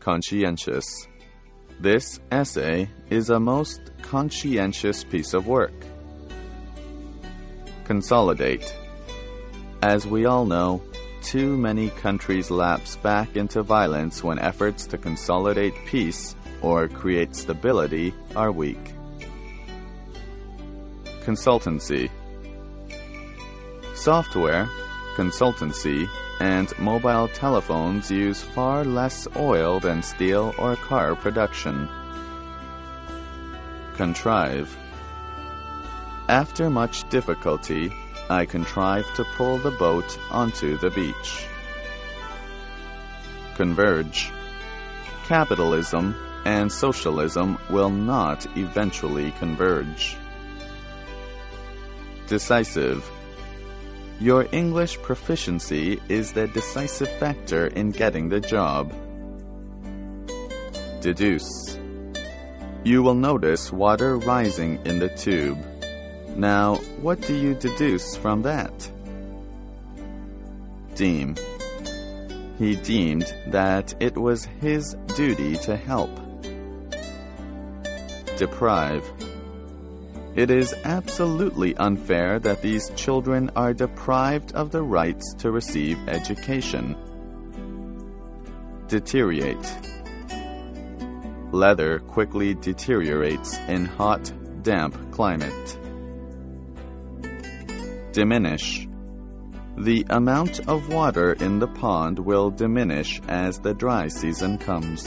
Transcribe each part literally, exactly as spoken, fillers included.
conscientious. This essay is a most conscientious piece of work. Consolidate. As we all know, too many countries lapse back into violence when efforts to consolidate peace or create stability are weak. Consultancy. Software, consultancy, and mobile telephones use far less oil than steel or car production. Contrive. After much difficulty, I contrived to pull the boat onto the beach. Converge. Capitalism and socialism will not eventually converge. Decisive. Your English proficiency is the decisive factor in getting the job. Deduce. You will notice water rising in the tube. Now, what do you deduce from that? Deem. He deemed that it was his duty to help. Deprive. It is absolutely unfair that these children are deprived of the rights to receive education. Deteriorate. Leather quickly deteriorates in hot, damp climate. Diminish. The amount of water in the pond will diminish as the dry season comes.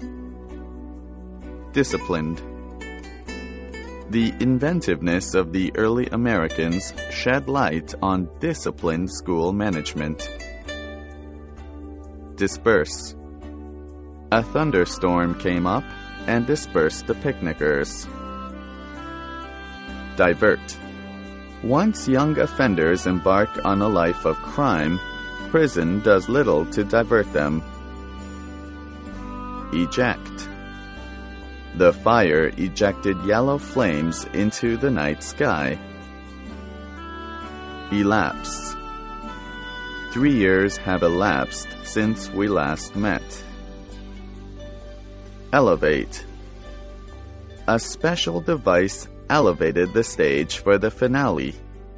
Disciplined. The inventiveness of the early Americans shed light on disciplined school management. Disperse. A thunderstorm came up and dispersed the picnickers. Divert. Once young offenders embark on a life of crime, prison does little to divert them. Eject. The fire ejected yellow flames into the night sky. Elapse. Three years have elapsed since we last met. Elevate. A special device elevated the stage for the finale.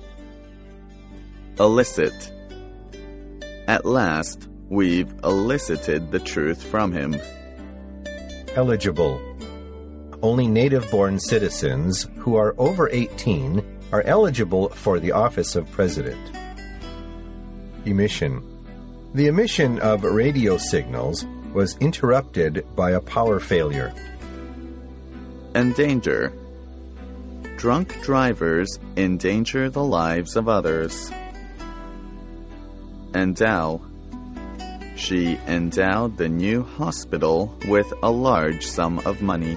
Elicit. At last, we've elicited the truth from him. Eligible. Only native-born citizens who are over eighteen are eligible for the office of president. Emission. The emission of radio signals was interrupted by a power failure. Endanger. Drunk drivers endanger the lives of others. Endow. She endowed the new hospital with a large sum of money.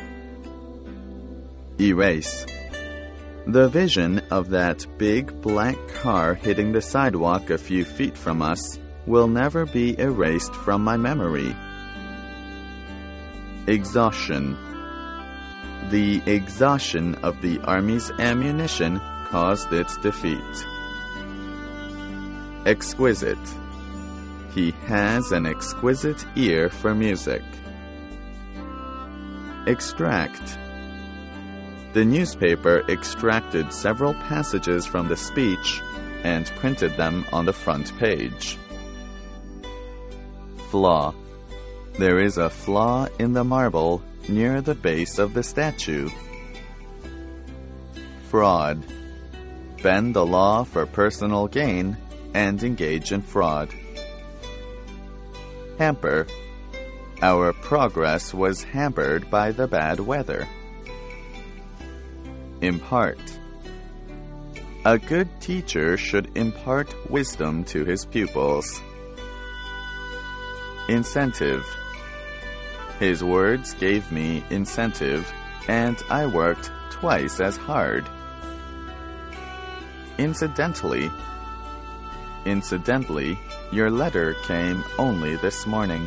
Erase. The vision of that big black car hitting the sidewalk a few feet from us will never be erased from my memory. Exhaustion. The exhaustion of the Army's ammunition caused its defeat. Exquisite. He has an exquisite ear for music. Extract. The newspaper extracted several passages from the speech and printed them on the front page. Flaw. There is a flaw in the marble near the base of the statue. Fraud. Bend the law for personal gain and engage in fraud. Hamper. Our progress was hampered by the bad weather. Impart. A good teacher should impart wisdom to his pupils. Incentive. His words gave me incentive, and I worked twice as hard. Incidentally. Incidentally, your letter came only this morning.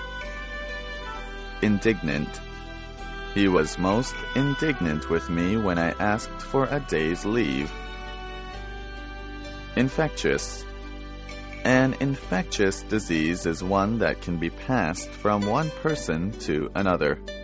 Indignant. He was most indignant with me when I asked for a day's leave. Infectious. An infectious disease is one that can be passed from one person to another.